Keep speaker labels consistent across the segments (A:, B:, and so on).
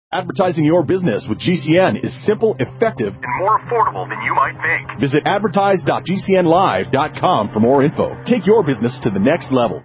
A: Advertising your business with GCN is simple, effective, and more affordable than you might think. Visit advertise.gcnlive.com for more info. Take your business to the next level.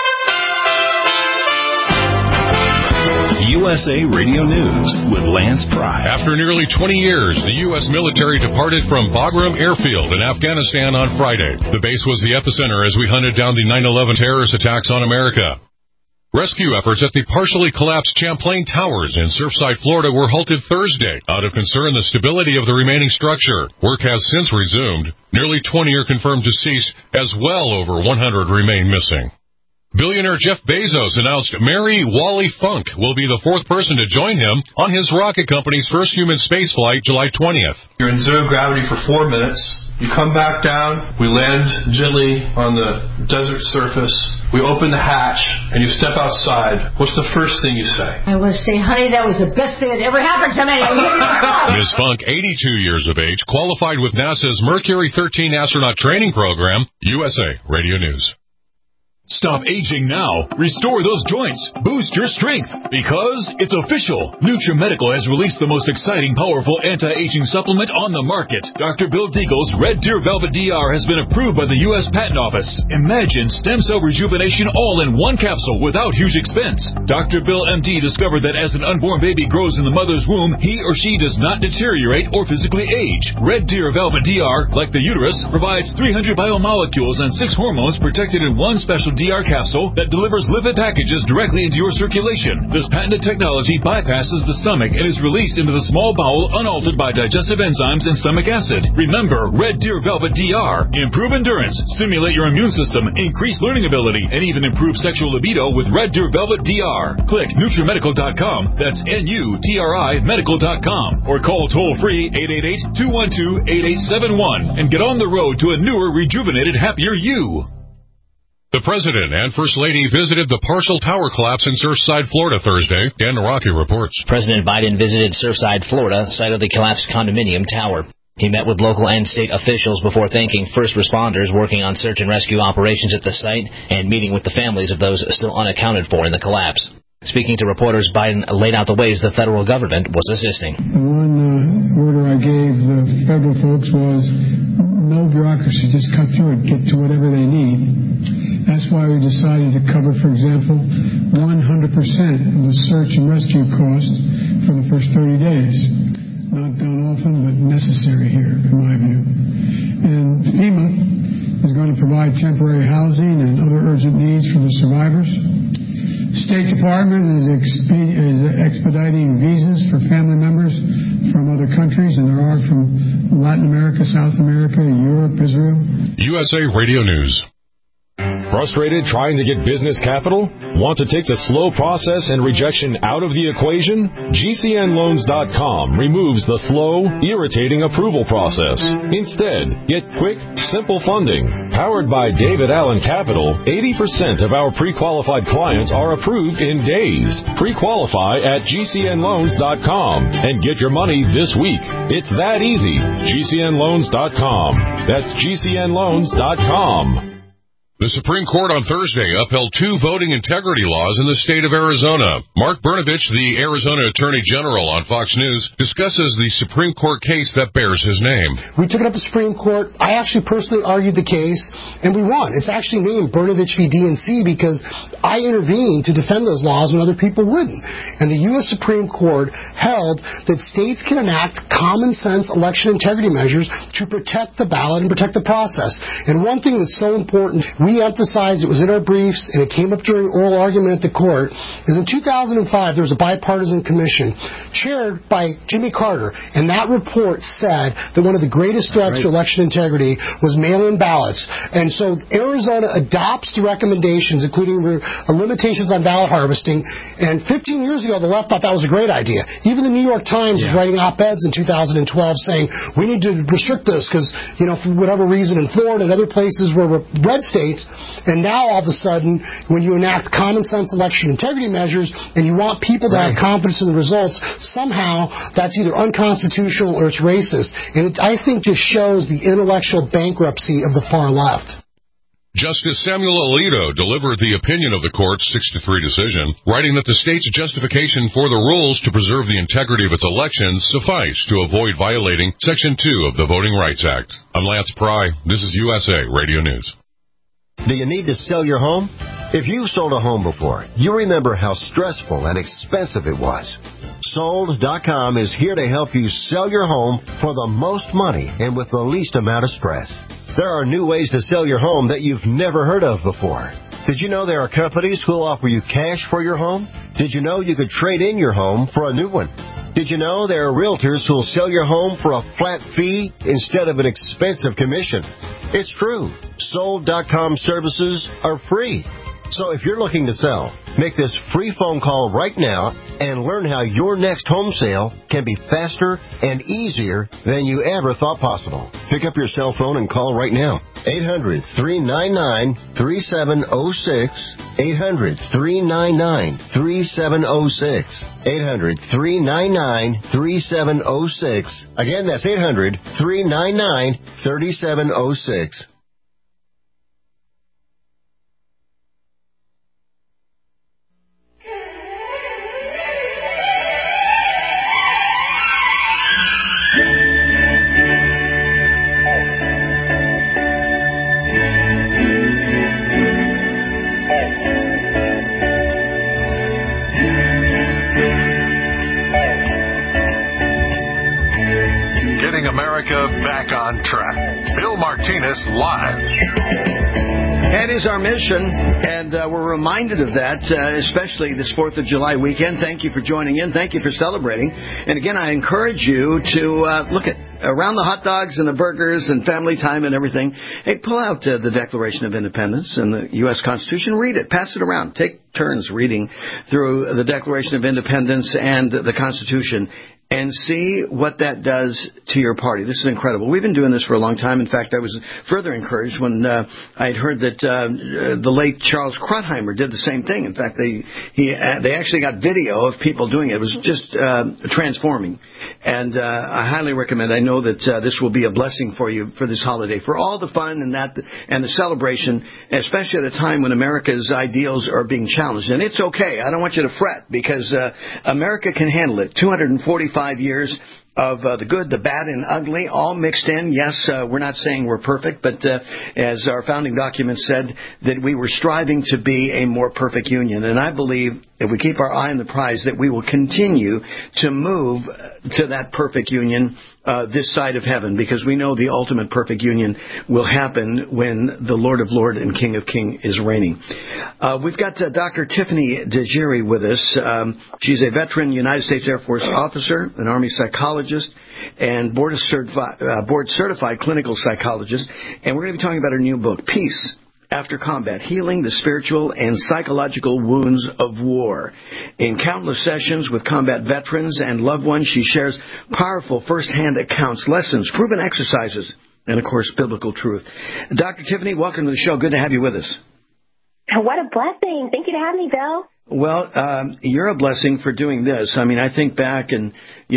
B: USA Radio News with Lance Pry.
C: After nearly 20 years, the U.S. military departed from Bagram Airfield in Afghanistan on Friday. The base was the epicenter as we hunted down the 9/11 terrorist attacks on America. Rescue efforts at the partially collapsed Champlain Towers in Surfside, Florida were halted Thursday out of concern the stability of the remaining structure. Work has since resumed. Nearly 20 are confirmed deceased, as well over 100 remain missing. Billionaire Jeff Bezos announced Mary Wally Funk will be the fourth person to join him on his rocket company's first human spaceflight July 20th.
D: You're in zero gravity for 4 minutes. You come back down. We land gently on the desert surface. We open the hatch, and you step outside. What's the first thing you say?
E: I will say, honey, that was the best thing that ever happened to me.
C: Ms. Funk, 82 years of age, qualified with NASA's Mercury 13 astronaut training program. USA Radio News.
F: Stop aging now. Restore those joints. Boost your strength. Because it's official. NutriMedical has released the most exciting, powerful anti-aging supplement on the market. Dr. Bill Deagle's Red Deer Velvet DR has been approved by the U.S. Patent Office. Imagine stem cell rejuvenation all in one capsule without huge expense. Dr. Bill MD discovered that as an unborn baby grows in the mother's womb, he or she does not deteriorate or physically age. Red Deer Velvet DR, like the uterus, provides 300 biomolecules and 6 hormones protected in one special DR capsule that delivers lipid packages directly into your circulation. This patented technology bypasses the stomach and is released into the small bowel unaltered by digestive enzymes and stomach acid. Remember, Red Deer Velvet DR. Improve endurance, stimulate your immune system, increase learning ability, and even improve sexual libido with Red Deer Velvet DR. Click NutriMedical.com. That's NUTRI Medical.com. Or call toll-free 888-212-8871 and get on the road to a newer, rejuvenated, happier you.
C: The President and First Lady visited the partial tower collapse in Surfside, Florida Thursday. Dan Naraki reports.
G: President Biden visited Surfside, Florida, site of the collapsed condominium tower. He met with local and state officials before thanking first responders working on search and rescue operations at the site and meeting with the families of those still unaccounted for in the collapse. Speaking to reporters, Biden laid out the ways the federal government was assisting.
H: The one order I gave the federal folks was no bureaucracy, just cut through it, get to whatever they need. That's why we decided to cover, for example, 100% of the search and rescue cost for the first 30 days. Not done often, but necessary here, in my view. And FEMA is going to provide temporary housing and other urgent needs for the survivors. State Department is expediting visas for family members from other countries, and there are from Latin America, South America, Europe, Israel.
C: USA Radio News.
I: Frustrated trying to get business capital? Want to take the slow process and rejection out of the equation? GCNLoans.com removes the slow, irritating approval process. Instead, get quick, simple funding. Powered by David Allen Capital, 80% of our pre-qualified clients are approved in days. Pre-qualify at GCNLoans.com and get your money this week. It's that easy. GCNLoans.com. That's GCNLoans.com.
C: The Supreme Court on Thursday upheld 2 voting integrity laws in the state of Arizona. Mark Brnovich, the Arizona Attorney General on Fox News, discusses the Supreme Court case that bears his name.
J: We took it up to the Supreme Court. I actually personally argued the case, and we won. It's actually named Brnovich v. DNC because I intervened to defend those laws when other people wouldn't. And the U.S. Supreme Court held that states can enact common-sense election integrity measures to protect the ballot and protect the process. And one thing that's so important, we emphasized, it was in our briefs, and it came up during oral argument at the court, is in 2005 there was a bipartisan commission chaired by Jimmy Carter, and that report said that one of the greatest threats to election integrity was mail-in ballots. And so Arizona adopts the recommendations, including limitations on ballot harvesting, and 15 years ago the left thought that was a great idea. Even the New York Times was writing op-eds in 2012 saying, we need to restrict this because, for whatever reason in Florida and other places where red states. And now all of a sudden, when you enact common sense election integrity measures and you want people to have confidence in the results, somehow that's either unconstitutional or it's racist. And it, I think, just shows the intellectual bankruptcy of the far left.
C: Justice Samuel Alito delivered the opinion of the court's 6-3 decision, writing that the state's justification for the rules to preserve the integrity of its elections suffice to avoid violating Section 2 of the Voting Rights Act. I'm Lance Pry. This is USA Radio News.
K: Do you need to sell your home? If you've sold a home before, you remember how stressful and expensive it was. Sold.com is here to help you sell your home for the most money and with the least amount of stress. There are new ways to sell your home that you've never heard of before. Did you know there are companies who will offer you cash for your home? Did you know you could trade in your home for a new one? Did you know there are realtors who will sell your home for a flat fee instead of an expensive commission? It's true. Sold.com services are free. So if you're looking to sell, make this free phone call right now and learn how your next home sale can be faster and easier than you ever thought possible. Pick up your cell phone and call right now. 800-399-3706. 800-399-3706. 800-399-3706. Again, that's 800-399-3706.
L: America back on track. Bill Martinez live.
M: That is our mission, and we're reminded of that, especially this 4th of July weekend. Thank you for joining in. Thank you for celebrating. And again, I encourage you to look at around the hot dogs and the burgers and family time and everything. Hey, pull out the Declaration of Independence and the U.S. Constitution. Read it. Pass it around. Take turns reading through the Declaration of Independence and the Constitution, and see what that does to your party. This is incredible. We've been doing this for a long time. In fact, I was further encouraged when I had heard that the late Charles Krautheimer did the same thing. In fact, they actually got video of people doing it. It was just transforming. And I highly recommend. I know that this will be a blessing for you for this holiday, for all the fun and the celebration, especially at a time when America's ideals are being challenged. And it's okay. I don't want you to fret, because America can handle it. 245 years of the good, the bad, and ugly, all mixed in. Yes, we're not saying we're perfect, but as our founding document said, that we were striving to be a more perfect union. And I believe if we keep our eye on the prize, that we will continue to move to that perfect union this side of heaven, because we know the ultimate perfect union will happen when the Lord of Lords and King of Kings is reigning. We've got Dr. Tiffany DeGiri with us. She's a veteran United States Air Force officer, an Army psychologist, and board-certified clinical psychologist. And we're going to be talking about her new book, Peace After Combat, Healing the Spiritual and Psychological Wounds of War. In countless sessions with combat veterans and loved ones, she shares powerful first-hand accounts, lessons, proven exercises, and, of course, biblical truth. Dr. Tiffany, welcome to the show. Good to have you with us.
N: What a blessing. Thank you to have me, Bill.
M: Well, you're a blessing for doing this. I mean, I think back and,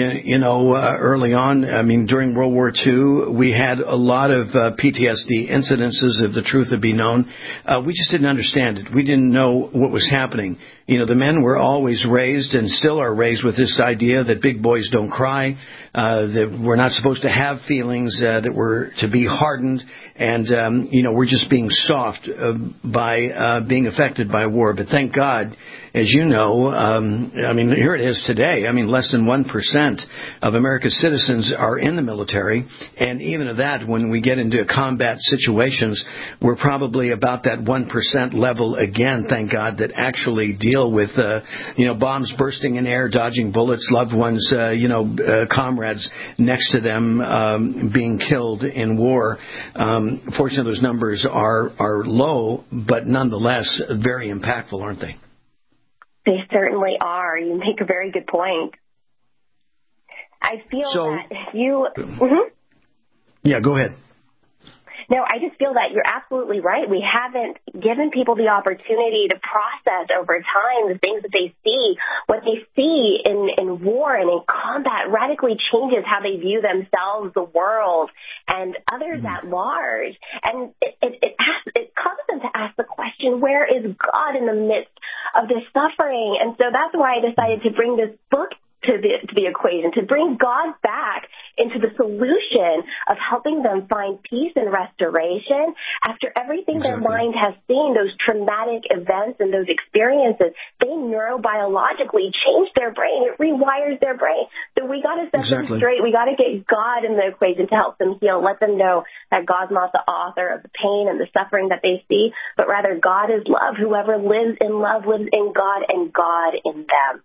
M: early on, I mean, during World War II, we had a lot of PTSD incidences, if the truth had been known. We just didn't understand it. We didn't know what was happening. The men were always raised and still are raised with this idea that big boys don't cry, that we're not supposed to have feelings, that we're to be hardened, and, we're just being soft by being affected by war. But thank God, as you know, here it is today. I mean, less than 1% of America's citizens are in the military, and even of that, when we get into combat situations, we're probably about that 1% level again, thank God, that actually deal with, bombs bursting in air, dodging bullets, loved ones, comrades next to them being killed in war. Fortunately, those numbers are low, but nonetheless very impactful, aren't they?
N: They certainly are. You make a very good point. I feel that if you...
M: Yeah, go ahead.
N: No, I just feel that you're absolutely right. We haven't given people the opportunity to process over time the things that they see. What they see in war and in combat radically changes how they view themselves, the world, and others at large. And it causes them to ask the question, where is God in the midst of this suffering? And so that's why I decided to bring this book to the equation, to bring God back into the solution of helping them find peace and restoration after everything their mind has seen, those traumatic events and those experiences. They neurobiologically change their brain. It rewires their brain. So we got to set them straight. We got to get God in the equation to help them heal. Let them know that God's not the author of the pain and the suffering that they see, but rather God is love. Whoever lives in love lives in God and God in them.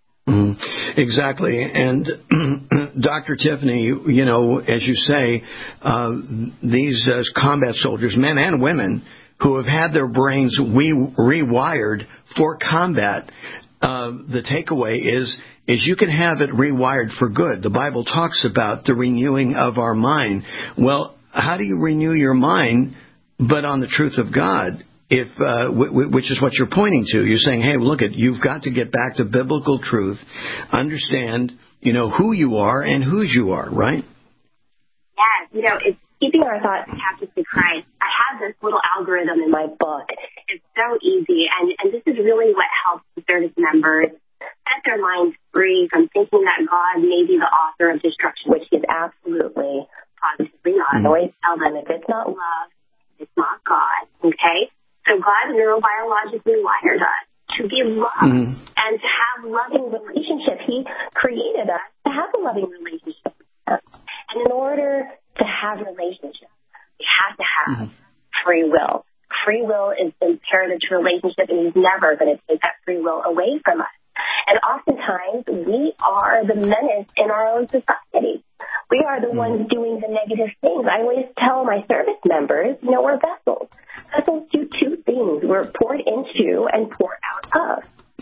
M: Exactly. And Dr. Tiffany, you know, as you say, these combat soldiers, men and women, who have had their brains rewired for combat, the takeaway is you can have it rewired for good. The Bible talks about the renewing of our mind. Well, how do you renew your mind but on the truth of God? Which is what you're pointing to. You're saying, hey, look, you've got to get back to biblical truth, understand, you know, who you are and whose you are, right?
N: Yes, you know, it's keeping our thoughts captive to Christ. I have this little algorithm in my book. It's so easy, and this is really what helps the service members set their minds free from thinking that God may be the author of destruction, which is absolutely, positively not. I always tell them, if it's not love, it's not God, okay? So God neurobiologically wired us to be loved and to have loving relationships. He created us to have a loving relationship with Him. And in order to have relationships, we have to have free will. Free will is imperative to relationship, and He's never going to take that free will away from us. And oftentimes, we are the menace in our own society. We are the ones doing the negative things. I always tell my service members, you know, we're vessels. Vessels do two things. We're poured into and poured out of,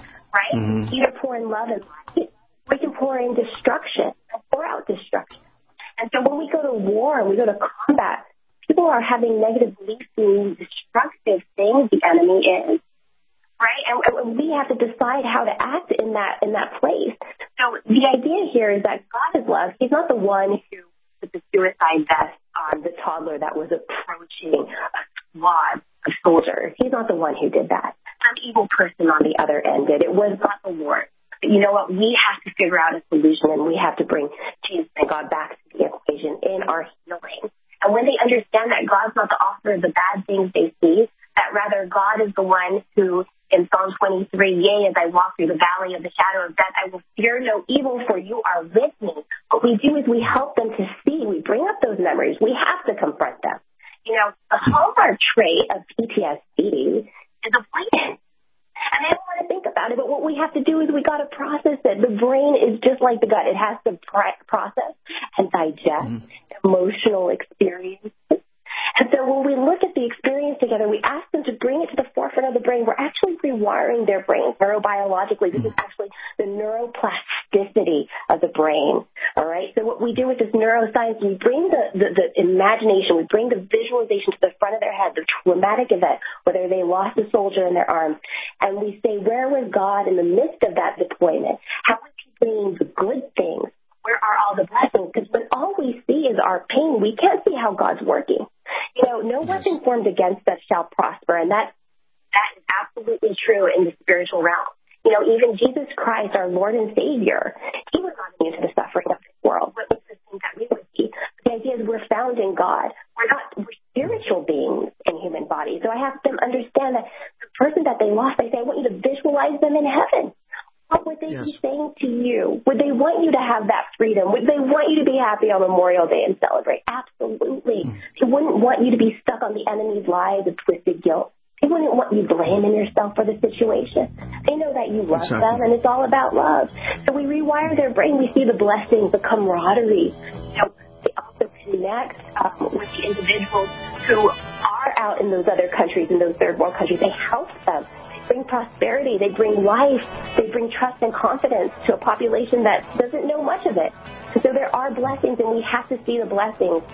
N: right? Either pour in love and light, we can pour in destruction and pour out destruction. And so when we go to war and we go to combat, people are having negative beliefs in destructive things the enemy is. Right, and we have to decide how to act in that place. So the idea here is that God is love. He's not the one who put the suicide vest on the toddler that was approaching a squad of soldiers. He's not the one who did that. Some evil person on the other end did. It was not the Lord. But you know what? We have to figure out a solution, and we have to bring Jesus and God back to the equation in our healing. And when they understand that God's not the author of the bad things they see, that rather God is the one who, in Psalm 23, yea, as I walk through the valley of the shadow of death, I will fear no evil, for you are with me. What we do is we help them to see. We bring up those memories. We have to confront them. You know, the hallmark trait of PTSD is avoidance. And they don't want to think about it, but what we have to do is we got to process it. The brain is just like the gut. It has to process and digest emotional experiences. And so when we look at the experience together, we ask them to bring it to the forefront of the brain. We're actually rewiring their brains neurobiologically. This is actually the neuroplasticity of the brain. All right. So what we do with this neuroscience, we bring the imagination, we bring the visualization to the front of their head, the traumatic event, whether they lost a soldier in their arms, and we say, where was God in the midst of that deployment? How was He bringing the good things? Where are all the blessings? Because when all we see is our pain, we can't see how God's working. You know, no weapon formed against us shall prosper, and that is absolutely true in the spiritual realm. You know, even Jesus Christ, our Lord and Savior, He was not immune to the suffering of this world. What makes us think that we would be? The idea is we're found in God. We're spiritual beings in human bodies. So I have them understand that the person that they lost, I say, I want you to visualize them in heaven. What would they be saying to you? Would they want you to have that freedom? Would they want you to be happy on Memorial Day and celebrate? Absolutely. They wouldn't want you to be stuck on the enemy's lies of twisted guilt. They wouldn't want you blaming yourself for the situation. They know that you love them, and it's all about love. So we rewire their brain. We see the blessings, the camaraderie. You know, they also connect with the individuals who are out in those other countries, in those third world countries. They help them. Bring prosperity, they bring life, they bring trust and confidence to a population that doesn't know much of it. And so there are blessings, and we have to see the blessings and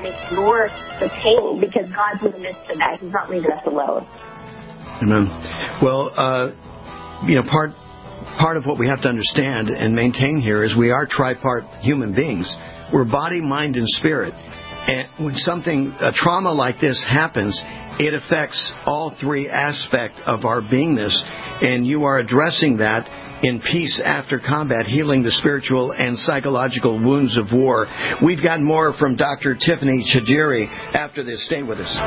N: and ignore the pain, because God's in the midst of that. He's not leaving us alone.
M: Amen. Well, part of what we have to understand and maintain here is we are tripart human beings. We're body, mind, and spirit. And when a trauma like this happens, it affects all three aspects of our beingness, and you are addressing that in peace after combat, healing the spiritual and psychological wounds of war. We've got more from Dr. Tiffany Chidjiri after this. Stay with us.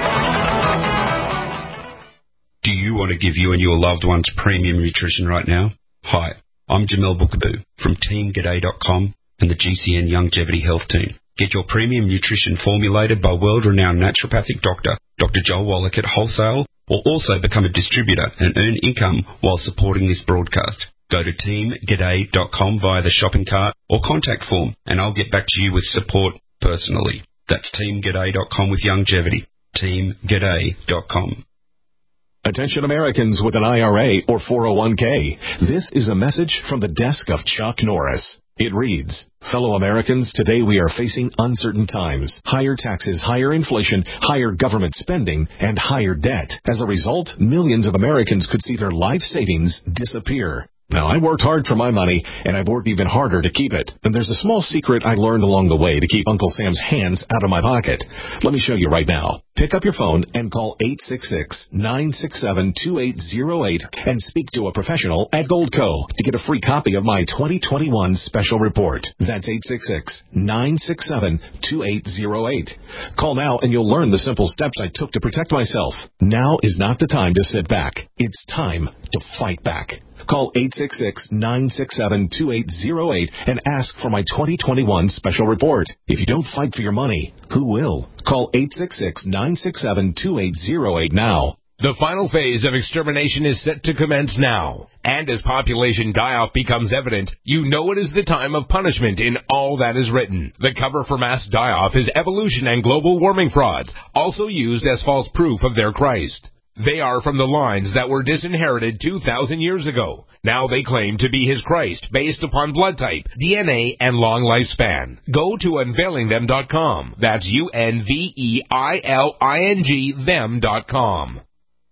O: Do you want to give you and your loved ones premium nutrition right now? Hi, I'm Jamel Bookaboo from TeamGaday.com and the GCN Longevity Health Team. Get your premium nutrition formulated by world-renowned naturopathic doctor, Dr. Joel Wallach at wholesale, or also become a distributor and earn income while supporting this broadcast. Go to TeamGaday.com via the shopping cart or contact form, and I'll get back to you with support personally. That's TeamGaday.com with longevity. TeamGaday.com.
A: Attention Americans with an IRA or 401k. This is a message from the desk of Chuck Norris. It reads, fellow Americans, today we are facing uncertain times. Higher taxes, higher inflation, higher government spending, and higher debt. As a result, millions of Americans could see their life savings disappear. Now, I worked hard for my money, and I've worked even harder to keep it. And there's a small secret I learned along the way to keep Uncle Sam's hands out of my pocket. Let me show you right now. Pick up your phone and call 866-967-2808 and speak to a professional at Goldco to get a free copy of my 2021 special report. That's 866-967-2808. Call now and you'll learn the simple steps I took to protect myself. Now is not the time to sit back. It's time to fight back. Call 866-967-2808 and ask for my 2021 special report. If you don't fight for your money, who will? Call 866-967-2808 now.
P: The final phase of extermination is set to commence now. And as population die-off becomes evident, you know it is the time of punishment in all that is written. The cover for mass die-off is evolution and global warming frauds, also used as false proof of their Christ. They are from the lines that were disinherited 2,000 years ago. Now they claim to be his Christ based upon blood type, DNA, and long lifespan. Go to unveilingthem.com. That's UNVEILING them.com.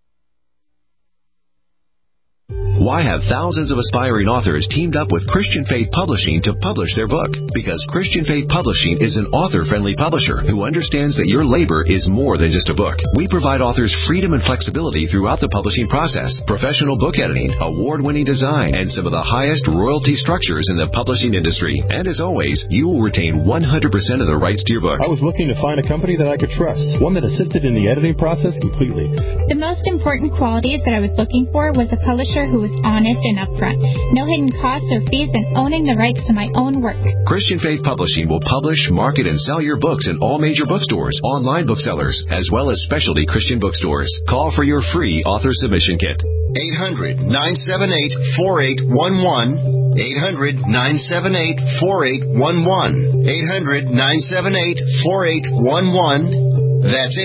Q: Why have thousands of aspiring authors teamed up with Christian Faith Publishing to publish their book? Because Christian Faith Publishing is an author-friendly publisher who understands that your labor is more than just a book. We provide authors freedom and flexibility throughout the publishing process, professional book editing, award-winning design, and some of the highest royalty structures in the publishing industry. And as always, you will retain 100% of the rights to your book.
R: I was looking to find a company that I could trust, one that assisted in the editing process completely.
S: The most important qualities that I was looking for was a publisher who was honest and upfront, no hidden costs or fees, and owning the rights to my own work.
Q: Christian Faith Publishing will publish, market, and sell your books in all major bookstores, online booksellers, as well as specialty Christian bookstores. Call for your free author submission kit.
T: 800-978-4811. 800-978-4811. 800-978-4811. That's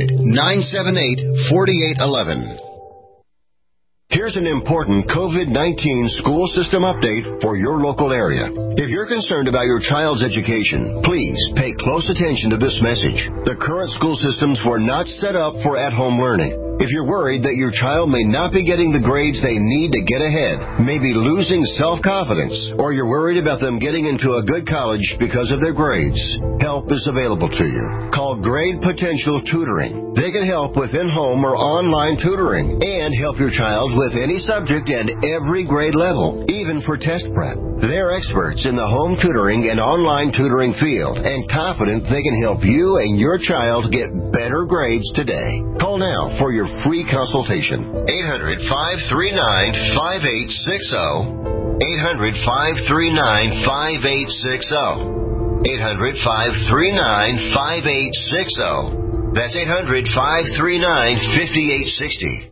T: 800-978-4811.
K: Here's an important COVID-19 school system update for your local area. If you're concerned about your child's education, please pay close attention to this message. The current school systems were not set up for at-home learning. If you're worried that your child may not be getting the grades they need to get ahead, maybe losing self-confidence, or you're worried about them getting into a good college because of their grades, help is available to you. Call Grade Potential Tutoring. They can help with in-home or online tutoring and help your child with any subject and every grade level, even for test prep. They're experts in the home tutoring and online tutoring field and confident they can help you and your child get better grades today. Call now for your free consultation. 800-539-5860. 800-539-5860. 800-539-5860. That's 800-539-5860.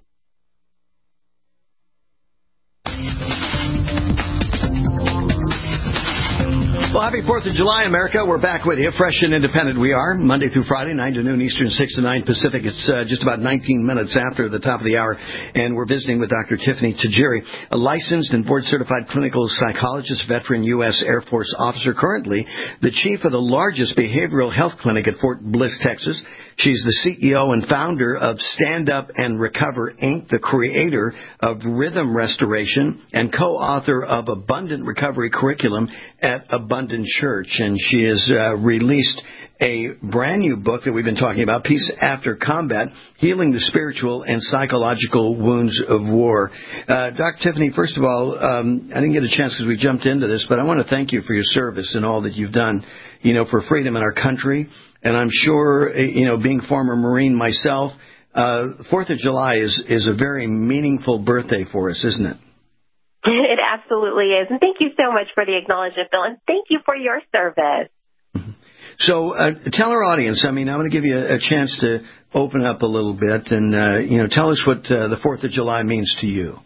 M: Well, happy 4th of July, America. We're back with you. Fresh and independent we are. Monday through Friday, 9 to noon Eastern, 6 to 9 Pacific. It's just about 19 minutes after the top of the hour. And we're visiting with Dr. Tiffany Tajiri, a licensed and board-certified clinical psychologist, veteran U.S. Air Force officer, currently the chief of the largest behavioral health clinic at Fort Bliss, Texas. She's the CEO and founder of Stand Up and Recover, Inc., the creator of Rhythm Restoration, and co-author of Abundant Recovery Curriculum at Abundant Church. And she has released a brand new book that we've been talking about, Peace After Combat, Healing the Spiritual and Psychological Wounds of War. Dr. Tiffany, first of all, I didn't get a chance because we jumped into this, but I want to thank you for your service and all that you've done, for freedom in our country. And I'm sure, being former Marine myself, 4th of July is a very meaningful birthday for us, isn't it?
U: It absolutely is. And thank you so much for the acknowledgement, Bill, and thank you for your service.
M: So tell our audience, I'm going to give you a chance to open up a little bit and, tell us what the 4th of July means to you.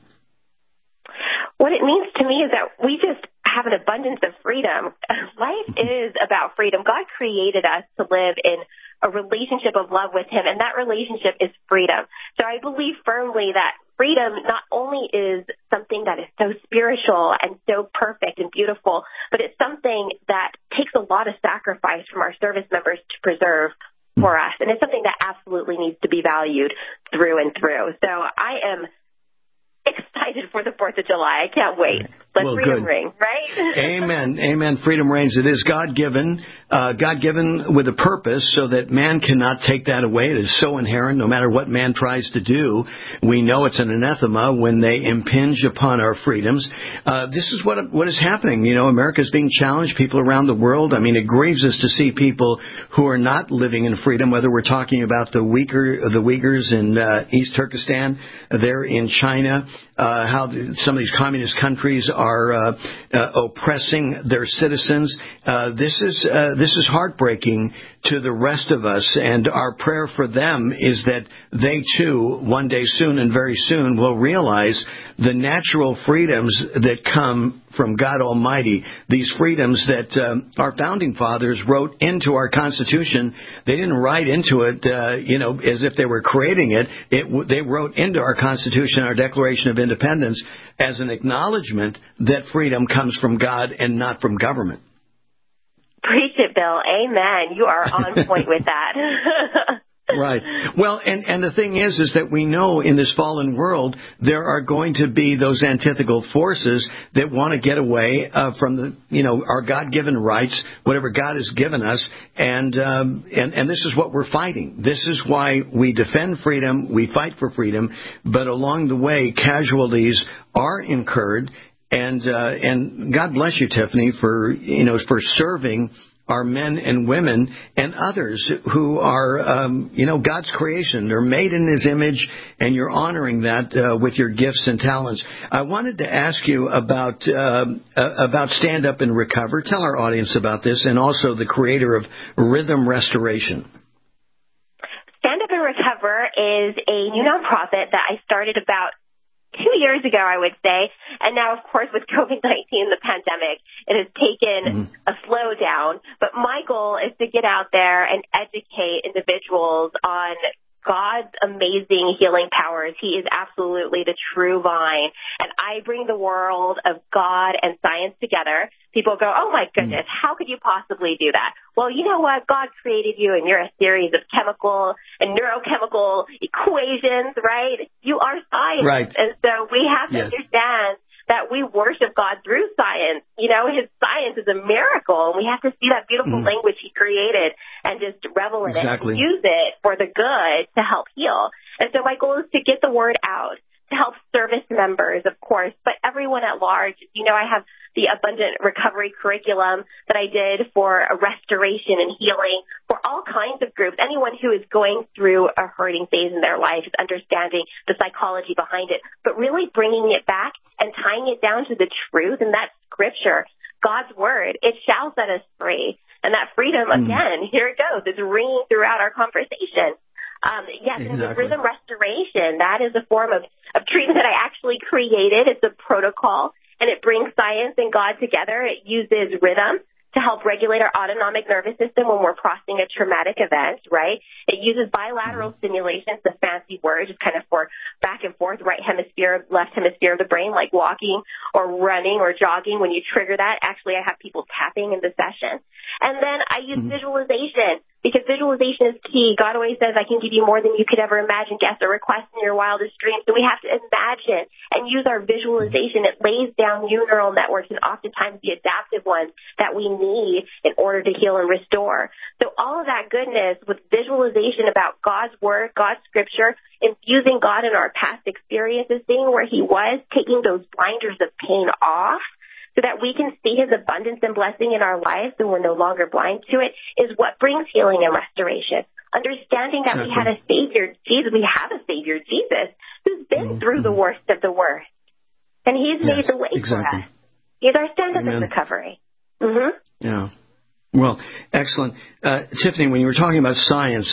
U: What it means to me is that we just have an abundance of freedom. Life is about freedom. God created us to live in a relationship of love with Him, and that relationship is freedom. So I believe firmly that freedom not only is something that is so spiritual and so perfect and beautiful, but it's something that takes a lot of sacrifice from our service members to preserve for us. And it's something that absolutely needs to be valued through and through. So I am excited for the 4th of July. I can't wait. Let freedom ring, right?
M: Amen. Amen. Freedom reigns. It is God-given with a purpose so that man cannot take that away. It is so inherent. No matter what man tries to do, we know it's an anathema when they impinge upon our freedoms. This is what is happening. America is being challenged. People around the world. It grieves us to see people who are not living in freedom, whether we're talking about the Uyghurs in East Turkestan, they're in China, how some of these communist countries are oppressing their citizens. This is heartbreaking to the rest of us, and our prayer for them is that they too, one day soon and very soon, will realize the natural freedoms that come from God Almighty, these freedoms that our founding fathers wrote into our Constitution. They didn't write into it, as if they were creating it. They wrote into our Constitution, our Declaration of Independence, as an acknowledgement that freedom comes from God and not from government.
U: Preach it, Bill. Amen. You are on point with that.
M: Right. Well, and the thing is that we know in this fallen world there are going to be those antithetical forces that want to get away from our God-given rights, whatever God has given us, and this is what we're fighting. This is why we defend freedom, we fight for freedom, but along the way casualties are incurred, and God bless you, Tiffany, for serving our men and women and others who are, God's creation. They're made in His image, and you're honoring that with your gifts and talents. I wanted to ask you about Stand Up and Recover. Tell our audience about this, and also the creator of Rhythm Restoration.
U: Stand Up and Recover is a new nonprofit that I started about 2 years ago, I would say. And now, of course, with COVID-19, the pandemic, it has taken a slowdown. But my goal is to get out there and educate individuals on God's amazing healing powers. He is absolutely the true vine. And I bring the world of God and science together. People go, oh, my goodness, how could you possibly do that? Well, you know what? God created you, and you're a series of chemical and neurochemical equations, right? You are science. Right. And so we have to understand that we worship God through science. His science is a miracle, and we have to see that beautiful language He created and just revel in it and use it for the good to help heal. And so my goal is to get the word out, to help service members, of course, but everyone at large. I have the Abundant Recovery Curriculum that I did for a restoration and healing for all kinds of groups. Anyone who is going through a hurting phase in their life is understanding the psychology behind it, but really bringing it back and tying it down to the truth, and that's Scripture, God's Word. It shall set us free. And that freedom, again, here it goes. It's ringing throughout our conversation. Yes, exactly. And Rhythm Restoration, that is a form of treatment that I actually created. It's a protocol, and it brings science and God together. It uses rhythm to to help regulate our autonomic nervous system when we're processing a traumatic event, right? It uses bilateral stimulation. It's a fancy word, just kind of for back and forth, right hemisphere, left hemisphere of the brain, like walking or running or jogging. When you trigger that, actually, I have people tapping in the session. And then I use visualization, because visualization is key. God always says, I can give you more than you could ever imagine, guess, or request in your wildest dreams. So we have to imagine and use our visualization. It lays down new neural networks, and oftentimes the adaptive ones that we need in order to heal and restore. So all of that goodness with visualization about God's word, God's scripture, infusing God in our past experiences, seeing where he was, taking those blinders of pain off, so that we can see his abundance and blessing in our lives and we're no longer blind to it, is what brings healing and restoration. Understanding that we had a Savior, Jesus, we have a Savior, Jesus, who's been through the worst of the worst. And he's made the way for us. He's our stand-up and recovery.
M: Yeah. Well, excellent. Tiffany, when you were talking about science,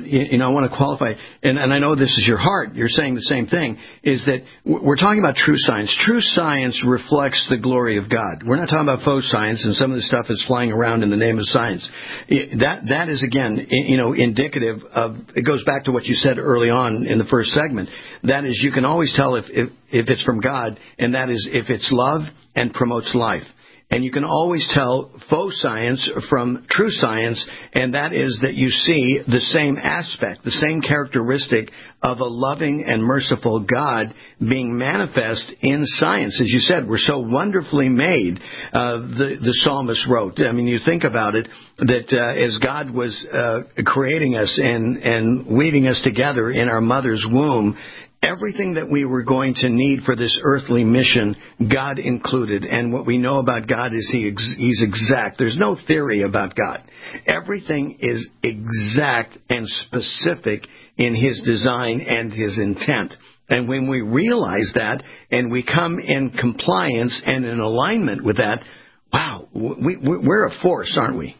M: I want to qualify, and I know this is your heart, you're saying the same thing, is that we're talking about true science. True science reflects the glory of God. We're not talking about faux science and some of the stuff that's flying around in the name of science. That is, again, indicative of, it goes back to what you said early on in the first segment. That is, you can always tell if it's from God, and that is if it's love and promotes life. And you can always tell faux science from true science, and that is that you see the same aspect, the same characteristic of a loving and merciful God being manifest in science. As you said, we're so wonderfully made, the psalmist wrote. I mean, you think about it, that as God was creating us and weaving us together in our mother's womb, everything that we were going to need for this earthly mission, God included. And what we know about God is He's exact. There's no theory about God. Everything is exact and specific in His design and His intent. And when we realize that and we come in compliance and in alignment with that, wow, we're a force, aren't we?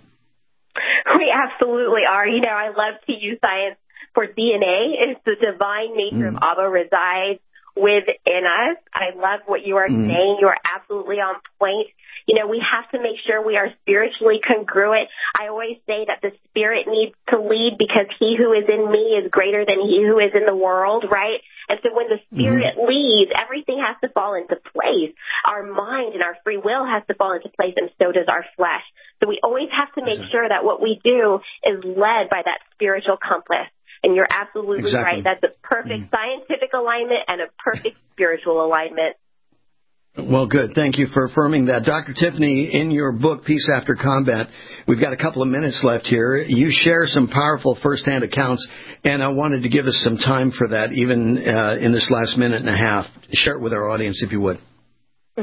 U: We absolutely are. I love to use science for DNA. It's the divine nature of Abba resides within us. I love what you are saying. You are absolutely on point. We have to make sure we are spiritually congruent. I always say that the Spirit needs to lead because he who is in me is greater than he who is in the world, right? And so when the Spirit leads, everything has to fall into place. Our mind and our free will has to fall into place, and so does our flesh. So we always have to make sure that what we do is led by that spiritual compass. And you're absolutely right. That's a perfect scientific alignment and a perfect spiritual alignment.
M: Well, good. Thank you for affirming that. Dr. Tiffany, in your book, Peace After Combat, we've got a couple of minutes left here. You share some powerful firsthand accounts, and I wanted to give us some time for that, even in this last minute and a half. Share it with our audience, if you would.
U: So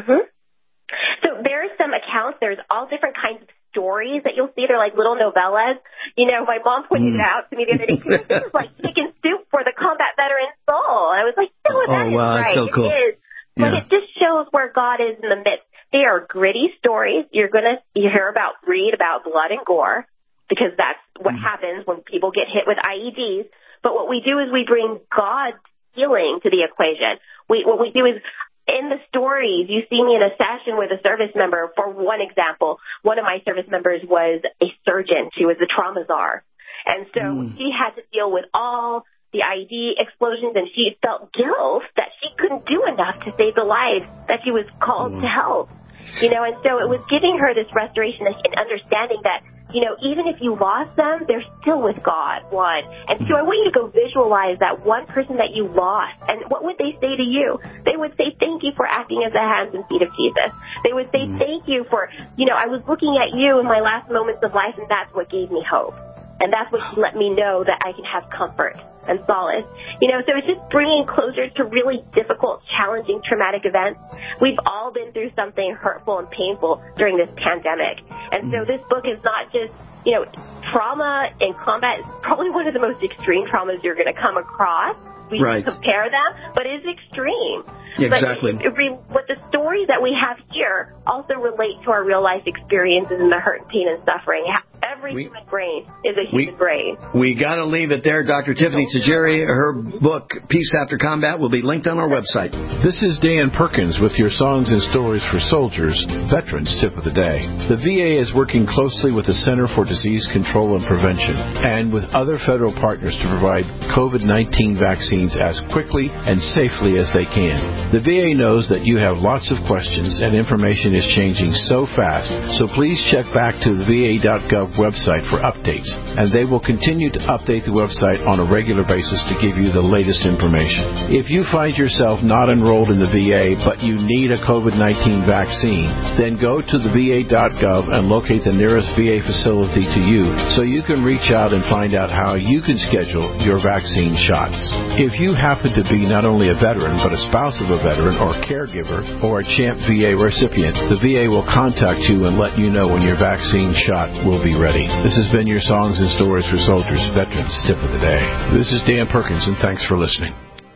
U: there are some accounts. There's all different kinds of stories that you'll see. They're like little novellas. My mom pointed it out to me the other day. This is like chicken soup for the combat veteran's soul. I was like, that is right. So cool. It is. But it just shows where God is in the midst. They are gritty stories. You read about blood and gore, because that's what happens when people get hit with IEDs. But what we do is we bring God's healing to the equation. What we do is, in the stories, you see me in a session with a service member. For one example, one of my service members was a surgeon. She was the trauma czar. And so she had to deal with all the IED explosions, and she felt guilt that she couldn't do enough to save the lives that she was called to help. And so it was giving her this restoration and understanding that, even if you lost them, they're still with God, one. And so I want you to go visualize that one person that you lost. And what would they say to you? They would say, thank you for acting as the hands and feet of Jesus. They would say, thank you for, I was looking at you in my last moments of life, and that's what gave me hope. And that's what let me know that I can have comfort and solace. So it's just bringing closure to really difficult, challenging, traumatic events. We've all been through something hurtful and painful during this pandemic. And so this book is not just, trauma in combat is probably one of the most extreme traumas you're going to come across. We compare them, but it's extreme.
M: Exactly.
U: But the stories that we have here also relate to our real life experiences and the hurt, pain, and suffering. Every human brain is a human brain.
M: We got to leave it there. Dr. Tiffany Tajiri, her book, Peace After Combat, will be linked on our website.
B: This is Dan Perkins with your Songs and Stories for Soldiers, Veterans Tip of the Day. The VA is working closely with the Center for Disease Control and Prevention and with other federal partners to provide COVID-19 vaccines as quickly and safely as they can. The VA knows that you have lots of questions and information is changing so fast, so please check back to the VA.gov website for updates, and they will continue to update the website on a regular basis to give you the latest information. If you find yourself not enrolled in the VA, but you need a COVID-19 vaccine, then go to the VA.gov and locate the nearest VA facility to you so you can reach out and find out how you can schedule your vaccine shots. If you happen to be not only a veteran, but a spouse of a veteran or caregiver or a CHAMP VA recipient, the VA will contact you and let you know when your vaccine shot will be ready. This has been your Songs and Stories for Soldiers, Veterans Tip of the Day. This is Dan Perkins, and thanks for listening.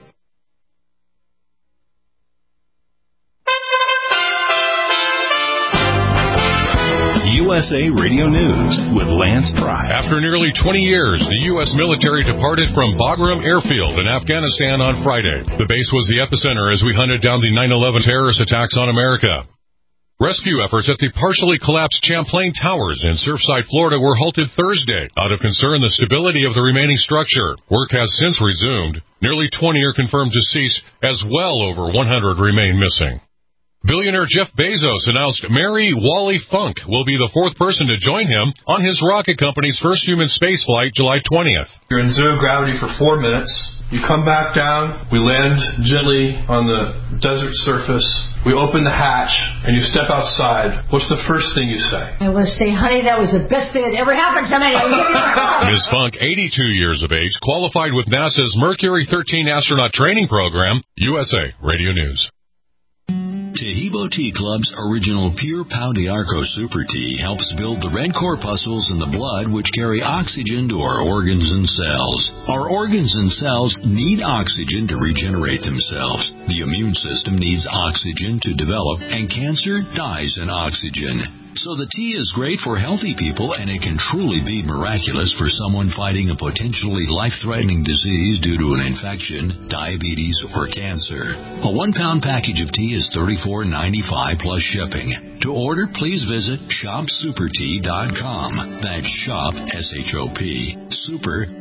A: USA Radio News with Lance Pry.
C: After nearly 20 years, the U.S. military departed from Bagram Airfield in Afghanistan on Friday. The base was the epicenter as we hunted down the 9/11 terrorist attacks on America. Rescue efforts at the partially collapsed Champlain Towers in Surfside, Florida were halted Thursday out of concern the stability of the remaining structure. Work has since resumed. Nearly 20 are confirmed deceased, as well over 100 remain missing. Billionaire Jeff Bezos announced Mary Wally Funk will be the fourth person to join him on his rocket company's first human spaceflight July 20th.
D: You're in zero gravity for 4 minutes. You come back down. We land gently on the desert surface. We open the hatch, and you step outside. What's the first thing you say?
E: I will say, honey, that was the best thing that ever happened to me.
C: Ms. Funk, 82 years of age, qualified with NASA's Mercury 13 astronaut training program. USA Radio News.
A: Tahibo Tea Club's original Pure Pau d'Arco Super Tea helps build the red corpuscles in the blood which carry oxygen to our organs and cells. Our organs and cells need oxygen to regenerate themselves. The immune system needs oxygen to develop, and cancer dies in oxygen. So the tea is great for healthy people, and it can truly be miraculous for someone fighting a potentially life-threatening disease due to an infection, diabetes, or cancer. A 1-pound package of tea is $34.95 plus shipping. To order, please visit shopsupertea.com. That's shop, S-H-O-P, super,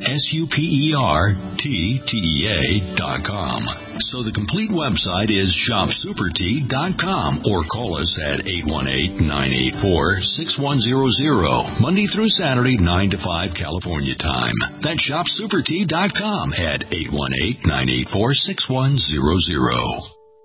A: S-U-P-E-R-T-T-E-A.com. So the complete website is shopsupertea.com, or call us at 818-984-6100, Monday through Saturday, 9 to 5 California time. That's shopsupertea.com at 818-984-6100.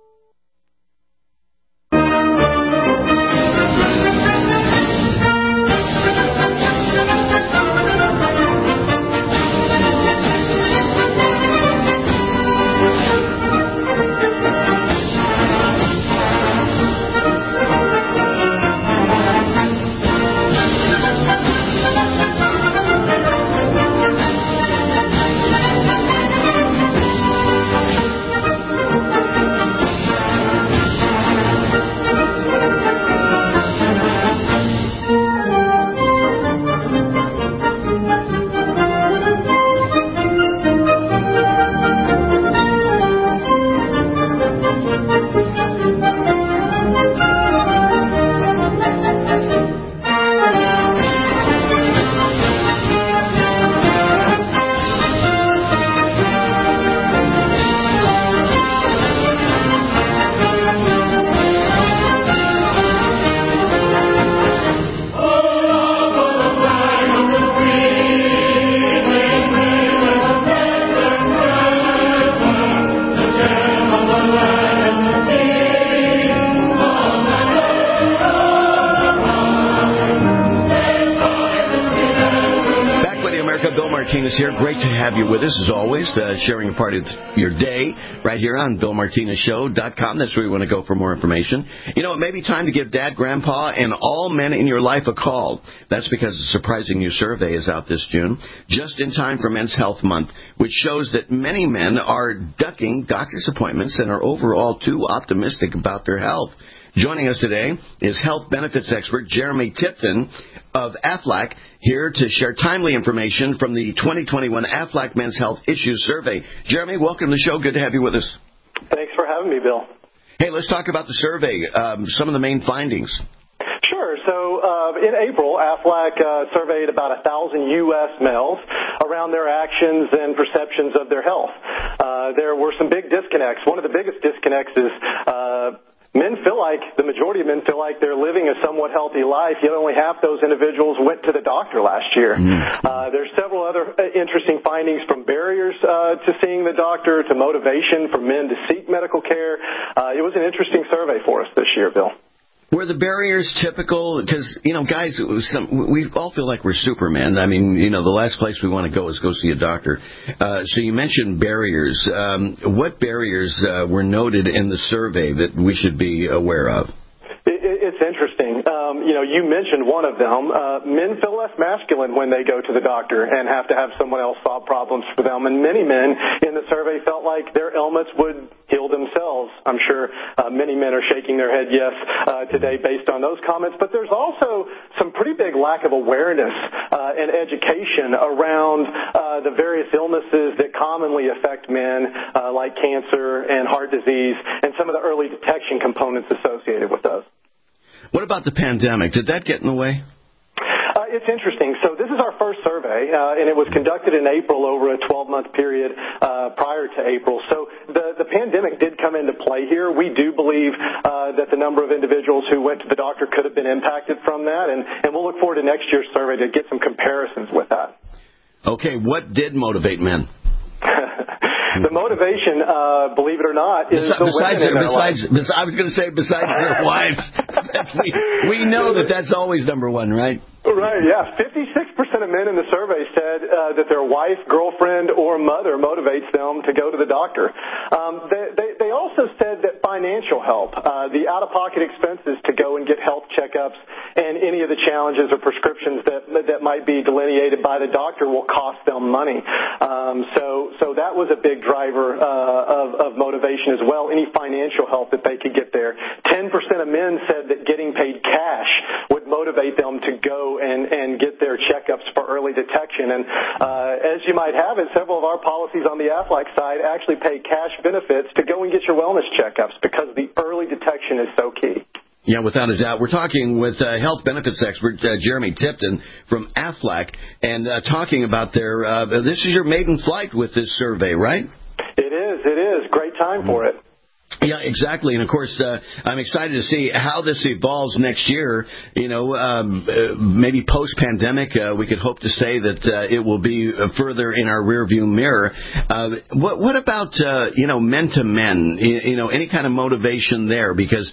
M: Martinez here. Great to have you with us, as always, sharing a part of your day right here on BillMartinezShow.com. That's where you want to go for more information. You know, it may be time to give Dad, Grandpa, and all men in your life a call. That's because a surprising new survey is out this June, just in time for Men's Health Month, which shows that many men are ducking doctor's appointments and are overall too optimistic about their health. Joining us today is health benefits expert Jeremy Tipton. of AFLAC, here to share timely information from the 2021 AFLAC Men's Health Issues Survey. Jeremy, welcome to the show. Good to have you with us.
F: Thanks for having me, Bill.
M: Hey, let's talk about the survey, some of the main findings.
F: Sure. So in April, AFLAC surveyed about 1,000 U.S. males around their actions and perceptions of their health. There were some big disconnects. One of the biggest disconnects is the majority of men feel like they're living a somewhat healthy life, yet only half those individuals went to the doctor last year. There's several other interesting findings, from barriers to seeing the doctor to motivation for men to seek medical care. It was an interesting survey for us this year, Bill.
M: Were the barriers typical? Because, guys, we all feel like we're Superman. I mean, the last place we want to go is go see a doctor. So you mentioned barriers. What barriers were noted in the survey that we should be aware of?
F: It's interesting. You mentioned one of them. Men feel less masculine when they go to the doctor and have to have someone else solve problems for them. And many men in the survey felt like their ailments would heal themselves. I'm sure many men are shaking their head yes today based on those comments. But there's also some pretty big lack of awareness and education around the various illnesses that commonly affect men, like cancer and heart disease, and some of the early detection components associated with those.
M: What about the pandemic? Did that get in the way?
F: It's interesting. So this is our first survey, and it was conducted in April over a 12-month period prior to April. So the pandemic did come into play here. We do believe that the number of individuals who went to the doctor could have been impacted from that, and we'll look forward to next year's survey to get some comparisons with that.
M: Okay, what did motivate men?
F: The motivation, believe it or not, is the women in their lives.
M: I was going to say besides their wives. we know that's always number one, right?
F: Right, yeah. 56% of men in the survey said that their wife, girlfriend, or mother motivates them to go to the doctor. They also said that financial help, the out-of-pocket expenses to go and get health checkups and any of the challenges or prescriptions that might be delineated by the doctor will cost them money. So that was a big driver of motivation as well, any financial help that they could get there. 10% of men said that getting paid cash would motivate them to go and get their checkups for early detection. And as you might have it, several of our policies on the AFLAC side actually pay cash benefits to go and get your wellness checkups because the early detection is so key.
M: Yeah, without a doubt. We're talking with health benefits expert Jeremy Tipton from AFLAC, and talking about this is your maiden flight with this survey, right?
F: It is. Great time for it.
M: Yeah, exactly. And, of course, I'm excited to see how this evolves next year. Maybe post-pandemic, we could hope to say that it will be further in our rearview mirror. What about, men to men, any kind of motivation there? Because,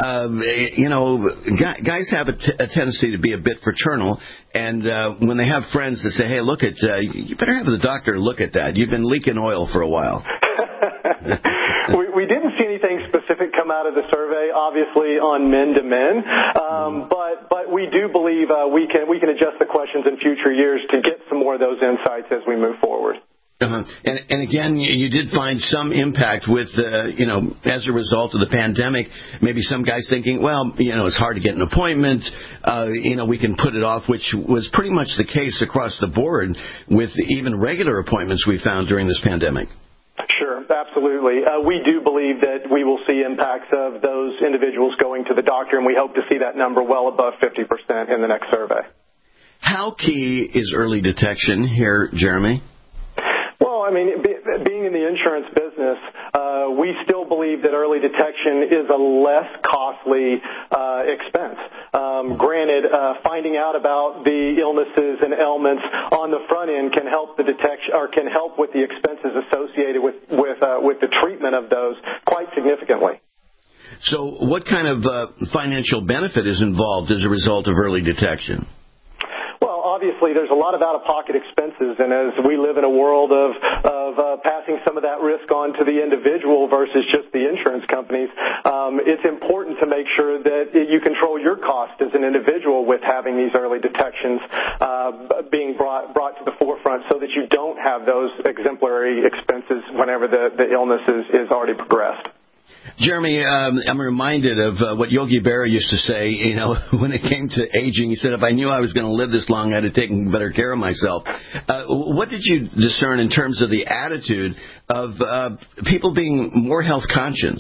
M: guys have a tendency to be a bit fraternal. And when they have friends that say, hey, you better have the doctor look at that. You've been leaking oil for a while.
F: We didn't see anything specific come out of the survey, obviously, on men to men, but we do believe we can adjust the questions in future years to get some more of those insights as we move forward.
M: And again, you did find some impact with, as a result of the pandemic, maybe some guys thinking, well, it's hard to get an appointment, we can put it off, which was pretty much the case across the board with even regular appointments we found during this pandemic.
F: Sure, absolutely. We do believe that we will see impacts of those individuals going to the doctor, and we hope to see that number well above 50% in the next survey.
M: How key is early detection here, Jeremy?
F: Well, I mean, being in the insurance business, we still believe that early detection is a less costly expense. Granted, finding out about the illnesses and ailments on the front end can help the detection, or can help with the expenses associated with the treatment of those quite significantly.
M: So, what kind of financial benefit is involved as a result of early detection?
F: Obviously, there's a lot of out-of-pocket expenses, and as we live in a world of passing some of that risk on to the individual versus just the insurance companies, it's important to make sure that you control your cost as an individual with having these early detections being brought to the forefront, so that you don't have those exemplary expenses whenever the illness is already progressed.
M: Jeremy, I'm reminded of what Yogi Berra used to say, when it came to aging. He said, if I knew I was going to live this long, I'd have taken better care of myself. What did you discern in terms of the attitude of people being more health conscious?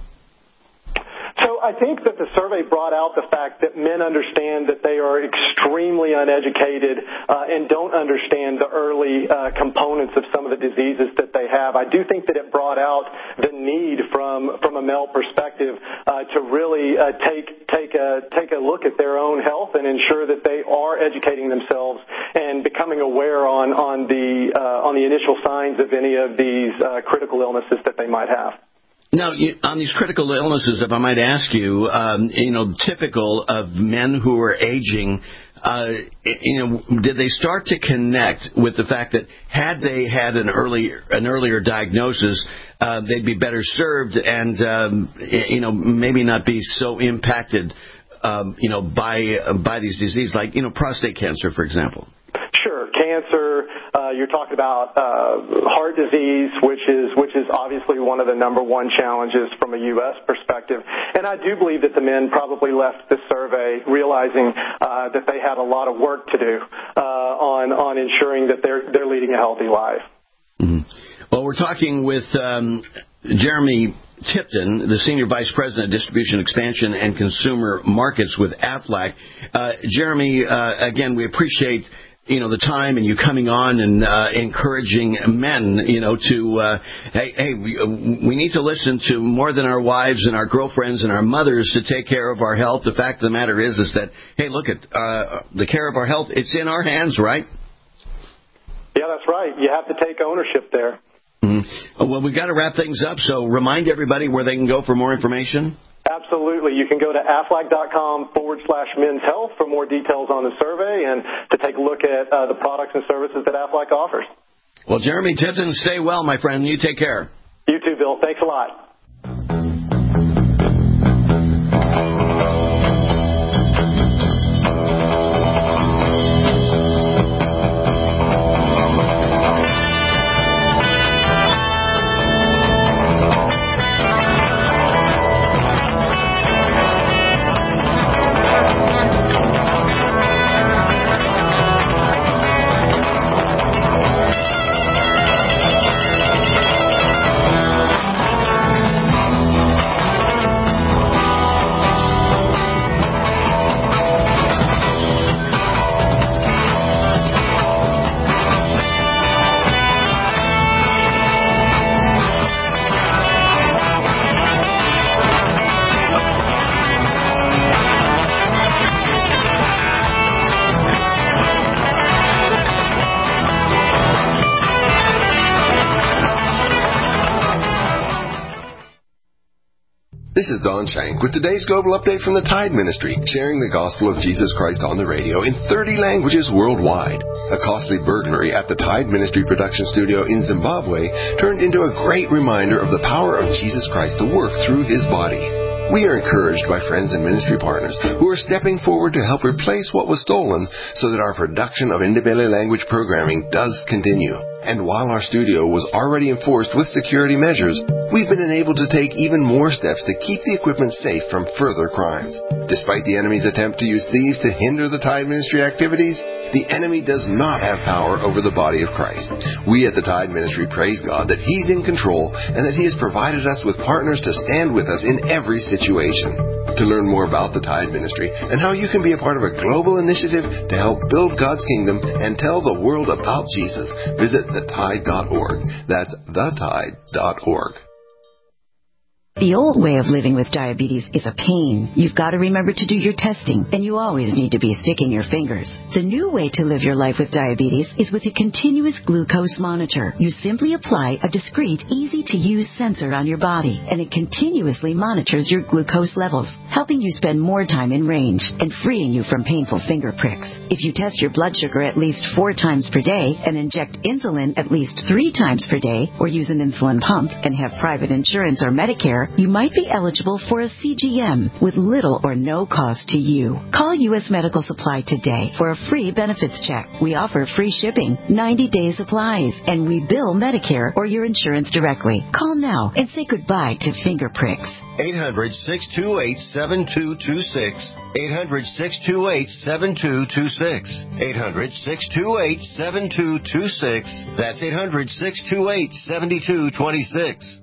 F: So I think that the survey brought out the fact that men understand that they are extremely uneducated and don't understand the early components of some of the diseases that they have. I do think that it brought out the need from a male perspective to really take a look at their own health and ensure that they are educating themselves and becoming aware on the initial signs of any of these critical illnesses that they might have.
M: Now, on these critical illnesses, if I might ask you, typical of men who are aging, did they start to connect with the fact that had they had an earlier diagnosis, they'd be better served and, maybe not be so impacted, by these diseases, like, prostate cancer, for example?
F: Sure. Cancer, you're talking about heart disease, which is obviously one of the number one challenges from a U.S. perspective. And I do believe that the men probably left this survey realizing that they had a lot of work to do on ensuring that they're leading a healthy life.
M: Mm-hmm. Well, we're talking with Jeremy Tipton, the Senior Vice President of Distribution, Expansion, and Consumer Markets with Aflac. Jeremy, again, we appreciate the time and you coming on and encouraging men, we need to listen to more than our wives and our girlfriends and our mothers to take care of our health. The fact of the matter is that, hey, look at the care of our health. It's in our hands, right?
F: Yeah, that's right. You have to take ownership there.
M: Mm-hmm. Well, we've got to wrap things up, so remind everybody where they can go for more information.
F: Absolutely. You can go to aflac.com/men's health for more details on the survey and to take a look at the products and services that Aflac offers.
M: Well, Jeremy Tipton, stay well, my friend. You take care.
F: You too, Bill. Thanks a lot.
G: This is Don Shank with today's global update from the Tide Ministry, sharing the gospel of Jesus Christ on the radio in 30 languages worldwide. A costly burglary at the Tide Ministry production studio in Zimbabwe turned into a great reminder of the power of Jesus Christ to work through his body. We are encouraged by friends and ministry partners who are stepping forward to help replace what was stolen so that our production of Ndebele language programming does continue. And while our studio was already enforced with security measures, we've been enabled to take even more steps to keep the equipment safe from further crimes. Despite the enemy's attempt to use thieves to hinder the Tide Ministry activities, the enemy does not have power over the body of Christ. We at the Tide Ministry praise God that he's in control and that he has provided us with partners to stand with us in every situation. To learn more about the Tide Ministry and how you can be a part of a global initiative to help build God's kingdom and tell the world about Jesus, visit thetide.org. That's thetide.org.
V: The old way of living with diabetes is a pain. You've got to remember to do your testing, and you always need to be sticking your fingers. The new way to live your life with diabetes is with a continuous glucose monitor. You simply apply a discreet, easy-to-use sensor on your body, and it continuously monitors your glucose levels, helping you spend more time in range and freeing you from painful finger pricks. If you test your blood sugar at least 4 times per day and inject insulin at least 3 times per day, or use an insulin pump and have private insurance or Medicare, Medicare, you might be eligible for a CGM with little or no cost to you. Call U.S. Medical Supply today for a free benefits check. We offer free shipping, 90-day supplies, and we bill Medicare or your insurance directly. Call now and say goodbye to finger pricks.
K: 800-628-7226. 800-628-7226. 800-628-7226. That's 800-628-7226.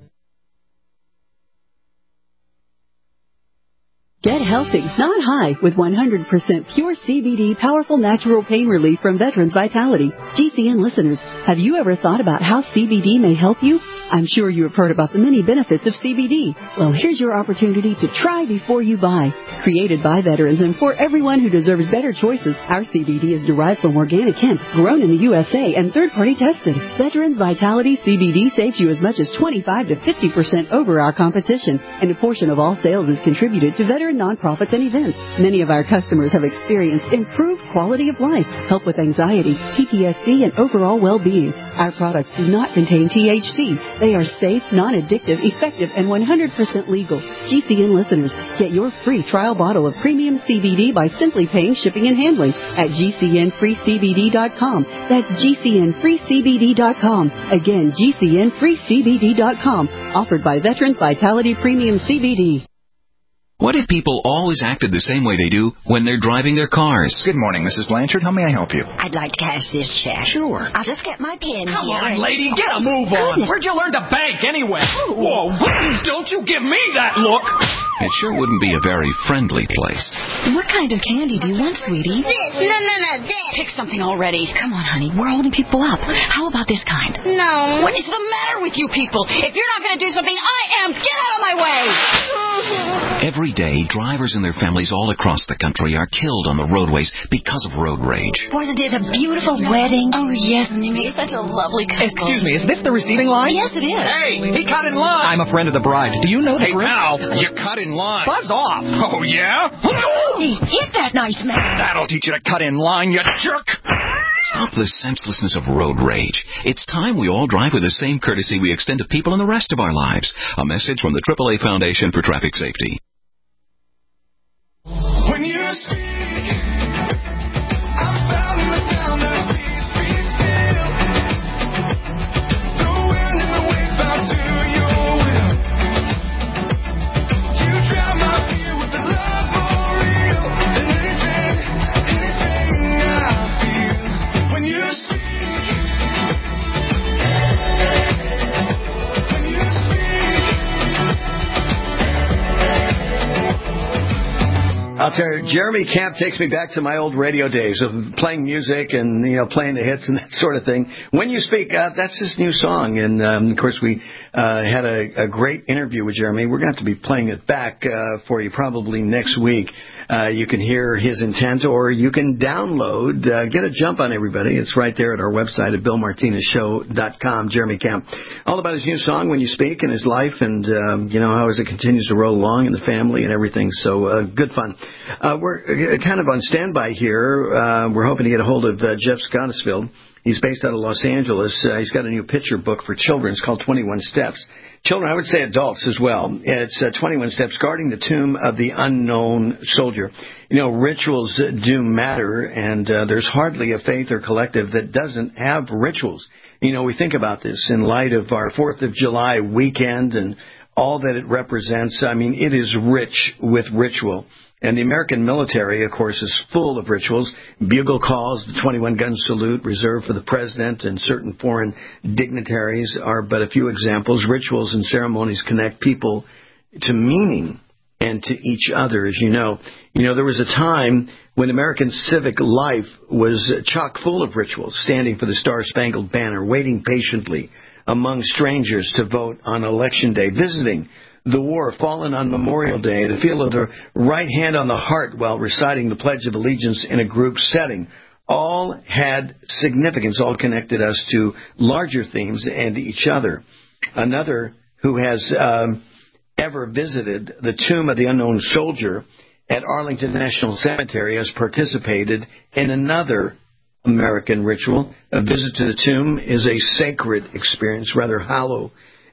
H: Get healthy, not high, with 100% pure CBD powerful natural pain relief from Veterans Vitality. GCN listeners, have you ever thought about how CBD may help you? I'm sure you have heard about the many benefits of CBD. Well, here's your opportunity to try before you buy. Created by veterans and for everyone who deserves better choices, our CBD is derived from organic hemp, grown in the USA, and third-party tested. Veterans Vitality CBD saves you as much as 25 to 50% over our competition, and a portion of all sales is contributed to veteran nonprofits and events. Many of our customers have experienced improved quality of life, help with anxiety, PTSD, and overall well-being. Our products do not contain THC. They are safe, non-addictive, effective, and 100% legal. GCN listeners, get your free trial bottle of premium CBD by simply paying shipping and handling at GCNFreeCBD.com. That's GCNFreeCBD.com. Again, GCNFreeCBD.com. Offered by Veterans Vitality Premium CBD.
I: What if people always acted the same way they do when they're driving their cars?
W: Good morning, Mrs. Blanchard. How may I help you?
E: I'd like to cash this check.
W: Sure.
E: I'll just get my pen
X: Come
E: here.
X: on, lady, get a move on. Where'd you learn to bank anyway? Whoa, don't you give me that look.
I: It sure wouldn't be a very friendly place.
Y: What kind of candy do you want, sweetie?
E: This. No, this.
Y: Pick something already. Come on, honey. We're holding people up. How about this kind?
E: No.
Y: What is the matter with you people? If you're not going to do something, I am. Get out of my way.
I: Every day, drivers and their families all across the country are killed on the roadways because of road rage.
E: Wasn't it a beautiful wedding?
Y: Oh, yes, and they made such a lovely couple.
X: Excuse me, is this the receiving line?
Y: Yes, it is.
X: Hey, he cut in line. I'm a friend of the bride. Do you know the group? Hey, pal, you cut in line. Buzz off. Oh, yeah?
E: He hit that nice man.
X: That'll teach you to cut in line, you jerk.
I: Stop the senselessness of road rage. It's time we all drive with the same courtesy we extend to people in the rest of our lives. A message from the AAA Foundation for Traffic Safety.
Z: When you speak, I found the sound of peace, be still. The wind and the waves bow to your will. You drown my fear with the love more real than anything I feel. When you speak, when you speak.
M: I'll tell you, Jeremy Camp takes me back to my old radio days of playing music and, playing the hits and that sort of thing. When You Speak, that's his new song. And, of course, we had a great interview with Jeremy. We're going to have to be playing it back for you probably next week. You can hear his intent, or you can download, get a jump on everybody. It's right there at our website at BillMartinezShow.com, Jeremy Camp. All about his new song, When You Speak, and his life, and, how as it continues to roll along, and the family and everything. So, good fun. We're kind of on standby here. We're hoping to get a hold of Jeff Scottisfield. He's based out of Los Angeles. He's got a new picture book for children. It's called 21 Steps. Children, I would say adults as well. It's 21 Steps, Guarding the Tomb of the Unknown Soldier. Rituals do matter, and there's hardly a faith or collective that doesn't have rituals. We think about this in light of our 4th of July weekend and all that it represents. I mean, it is rich with ritual. And the American military, of course, is full of rituals. Bugle calls, the 21-gun salute reserved for the president and certain foreign dignitaries are but a few examples. Rituals and ceremonies connect people to meaning and to each other, as you know. There was a time when American civic life was chock full of rituals, standing for the Star-Spangled Banner, waiting patiently among strangers to vote on Election Day, visiting the war, fallen on Memorial Day, the feel of the right hand on the heart while reciting the Pledge of Allegiance in a group setting, all had significance, all connected us to larger themes and each other. Another who has ever visited the Tomb of the Unknown Soldier at Arlington National Cemetery has participated in another American ritual. A visit to the tomb is a sacred experience, rather hollow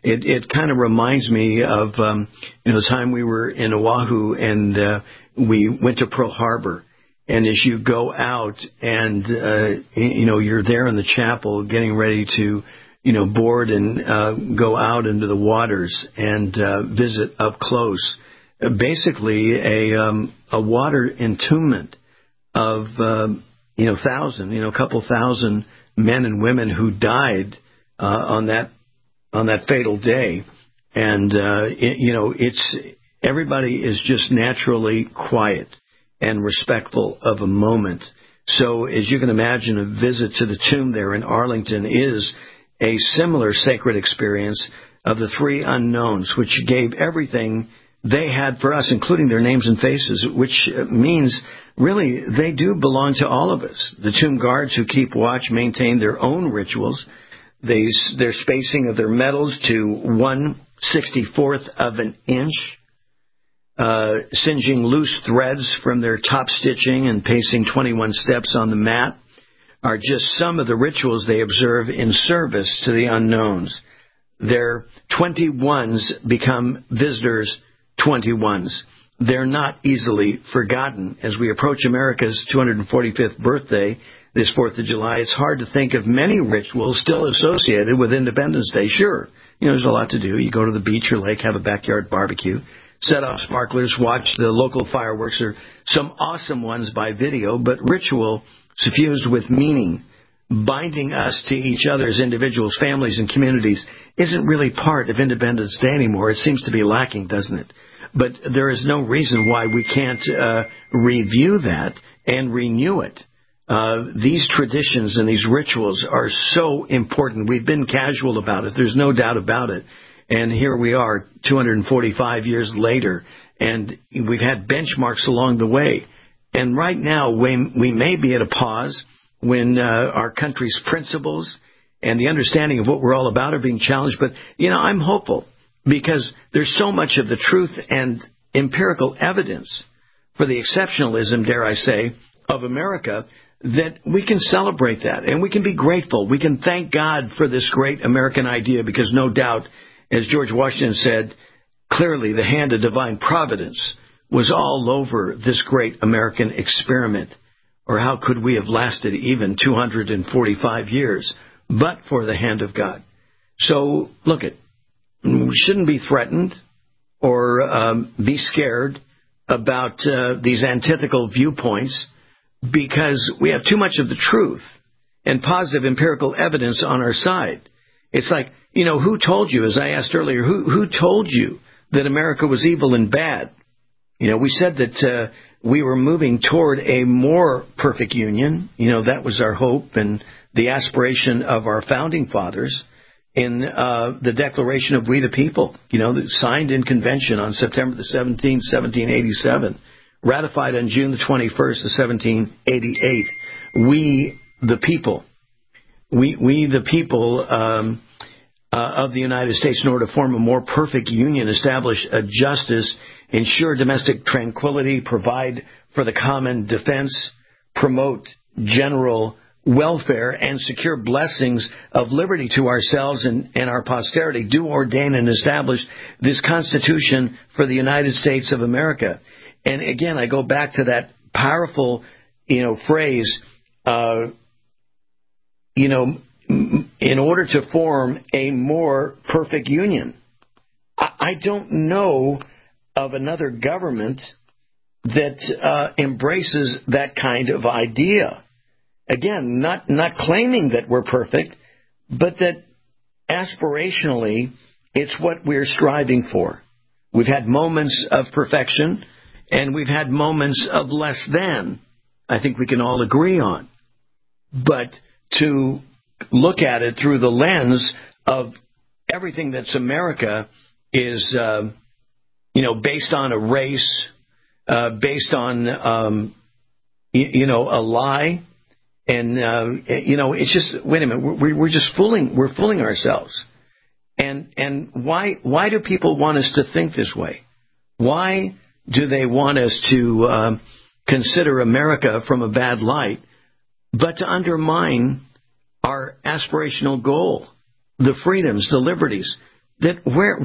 M: It kind of reminds me of the time we were in Oahu and we went to Pearl Harbor. And as you go out and, you're there in the chapel getting ready to, board and go out into the waters and visit up close, basically a water entombment of, a couple thousand men and women who died on that fatal day. And, it's everybody is just naturally quiet and respectful of a moment. So as you can imagine, a visit to the tomb there in Arlington is a similar sacred experience of the three unknowns, which gave everything they had for us, including their names and faces, which means really they do belong to all of us. The tomb guards who keep watch maintain their own rituals. Their spacing of their medals to 1/64th of an inch. Singeing loose threads from their top stitching and pacing 21 steps on the mat are just some of the rituals they observe in service to the unknowns. Their 21s become visitors' 21s. They're not easily forgotten. As we approach America's 245th birthday this 4th of July, it's hard to think of many rituals still associated with Independence Day. Sure, there's a lot to do. You go to the beach or lake, have a backyard barbecue, set off sparklers, watch the local fireworks, or some awesome ones by video, but ritual suffused with meaning, binding us to each other as individuals, families, and communities, isn't really part of Independence Day anymore. It seems to be lacking, doesn't it? But there is no reason why we can't review that and renew it. These traditions and these rituals are so important. We've been casual about it. There's no doubt about it. And here we are 245 years later, and we've had benchmarks along the way. And right now, we may be at a pause when our country's principles and the understanding of what we're all about are being challenged. But, I'm hopeful because there's so much of the truth and empirical evidence for the exceptionalism, dare I say, of America that we can celebrate that and we can be grateful. We can thank God for this great American idea because no doubt, as George Washington said, clearly the hand of divine providence was all over this great American experiment. Or how could we have lasted even 245 years but for the hand of God? So, look, we shouldn't be threatened or be scared about these antithetical viewpoints because we have too much of the truth and positive empirical evidence on our side. It's like, who told you, as I asked earlier, who told you that America was evil and bad? We said that we were moving toward a more perfect union. That was our hope and the aspiration of our founding fathers in the Declaration of We the People, signed in convention on September the 17th, 1787, ratified on June the 21st of 1788. We the people. We the people of the United States, in order to form a more perfect union, establish a justice, ensure domestic tranquility, provide for the common defense, promote general welfare, and secure blessings of liberty to ourselves and our posterity, do ordain and establish this Constitution for the United States of America. And again, I go back to that powerful, phrase, in order to form a more perfect union. I don't know of another government that embraces that kind of idea. Again, not claiming that we're perfect, but that aspirationally it's what we're striving for. We've had moments of perfection, and we've had moments of less than. I think we can all agree on. But to look at it through the lens of everything that's America is, based on a race, based on, a lie. And, it's just, wait a minute, we're just we're fooling ourselves. And why do people want us to think this way? Why do they want us to consider America from a bad light, but to undermine our aspirational goal, the freedoms, the liberties, that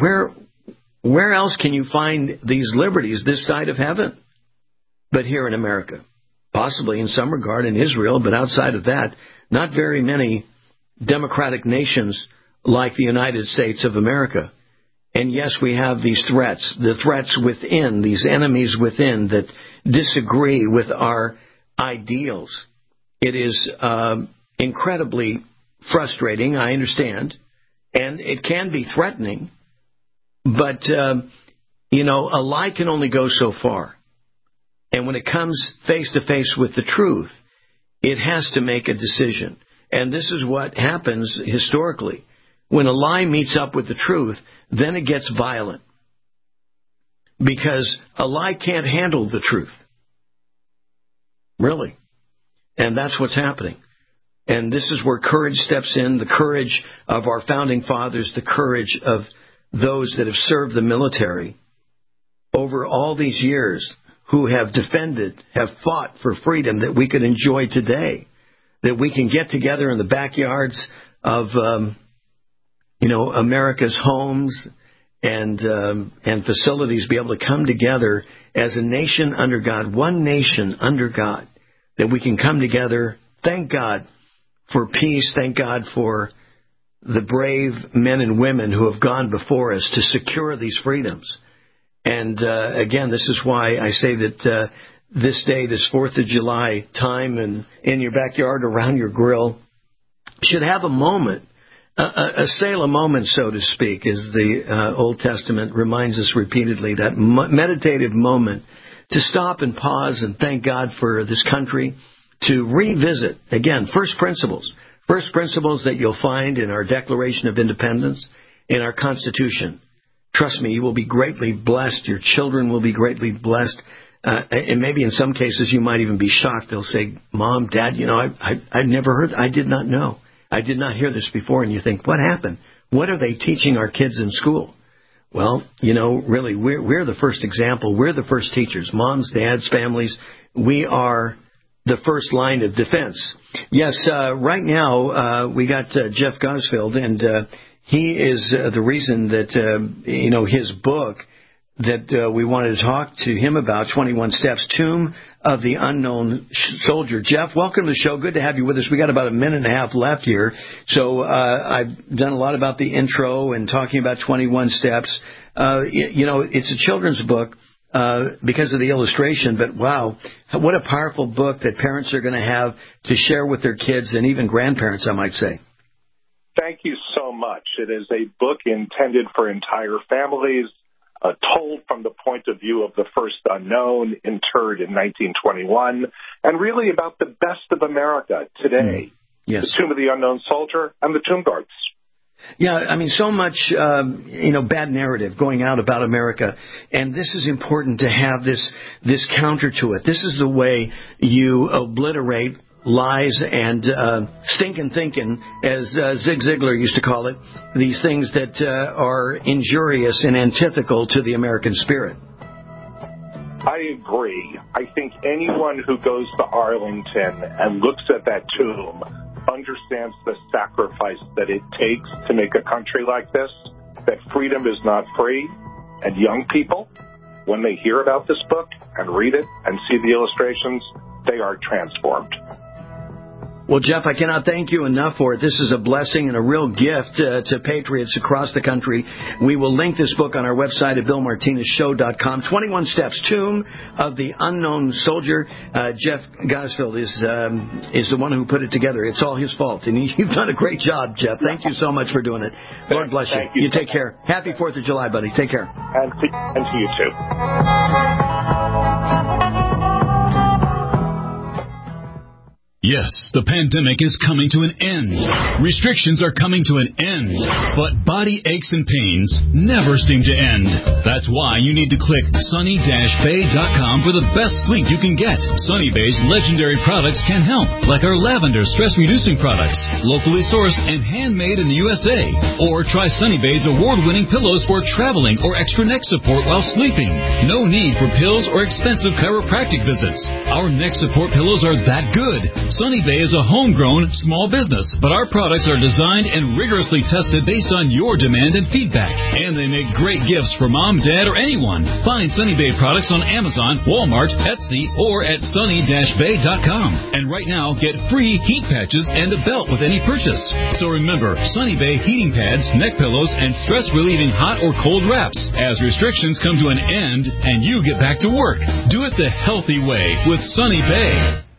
M: where else can you find these liberties this side of heaven but here in America? Possibly in some regard in Israel, but outside of that, not very many democratic nations like the United States of America. And yes, we have these threats, the threats within, these enemies within that disagree with our ideals. It is incredibly frustrating, I understand, and it can be threatening, but, a lie can only go so far. And when it comes face-to-face with the truth, it has to make a decision. And this is what happens historically. When a lie meets up with the truth, then it gets violent. Because a lie can't handle the truth. Really. And that's what's happening. And this is where courage steps in, the courage of our founding fathers, the courage of those that have served the military over all these years, who have defended, have fought for freedom that we could enjoy today, that we can get together in the backyards of, America's homes and facilities, be able to come together as a nation under God, one nation under God, that we can come together. Thank God for peace. Thank God for the brave men and women who have gone before us to secure these freedoms. And again, this is why I say that this day, this 4th of July time, and in your backyard around your grill, should have a moment, a Selah moment, so to speak, as the Old Testament reminds us repeatedly, that meditative moment to stop and pause and thank God for this country, to revisit, again, first principles that you'll find in our Declaration of Independence, in our Constitution. Trust me, you will be greatly blessed. Your children will be greatly blessed. And maybe in some cases you might even be shocked. They'll say, Mom, Dad, I've never heard, I did not know. I did not hear this before. And you think, what happened? What are they teaching our kids in school? Well, really, we're the first example. We're the first teachers. Moms, dads, families. We are the first line of defense. Yes, right now we got Jeff Gosfield, and he is the reason that, his book that we wanted to talk to him about, 21 Steps, Tomb of the Unknown Soldier. Jeff, welcome to the show. Good to have you with us. We got about a minute and a half left here. So I've done a lot about the intro and talking about 21 Steps. It's a children's book because of the illustration, but wow, what a powerful book that parents are going to have to share with their kids and even grandparents, I might say.
J: Thank you so much. It is a book intended for entire families, told from the point of view of the first unknown, interred in 1921, and really about the best of America today.
M: Yes.
J: The Tomb of the Unknown Soldier and the Tomb Guards.
M: Yeah, I mean, so much, bad narrative going out about America, and this is important to have this counter to it. This is the way you obliterate lies and stinking thinking, as Zig Ziglar used to call it, these things that are injurious and antithetical to the American spirit.
J: I agree. I think anyone who goes to Arlington and looks at that tomb understands the sacrifice that it takes to make a country like this, that freedom is not free. And young people, when they hear about this book and read it and see the illustrations, they are transformed.
M: Well, Jeff, I cannot thank you enough for it. This is a blessing and a real gift to patriots across the country. We will link this book on our website at BillMartinezShow.com. 21 Steps, Tomb of the Unknown Soldier. Jeff Gosfield is the one who put it together. It's all his fault. And you've done a great job, Jeff. Thank you so much for doing it. Lord bless you. You take care. Happy 4th of July, buddy. Take care.
J: And to you, too.
L: Yes, the pandemic is coming to an end. Restrictions are coming to an end. But body aches and pains never seem to end. That's why you need to click sunny-bay.com for the best sleep you can get. Sunny Bay's legendary products can help, like our lavender stress-reducing products, locally sourced and handmade in the USA. Or try Sunny Bay's award-winning pillows for traveling or extra neck support while sleeping. No need for pills or expensive chiropractic visits. Our neck support pillows are that good. Sunny Bay is a homegrown small business, but our products are designed and rigorously tested based on your demand and feedback. And they make great gifts for mom, dad, or anyone. Find Sunny Bay products on Amazon, Walmart, Etsy, or at sunny-bay.com. And right now, get free heat patches and a belt with any purchase. So remember, Sunny Bay heating pads, neck pillows, and stress-relieving hot or cold wraps as restrictions come to an end and you get back to work. Do it the healthy way with Sunny Bay.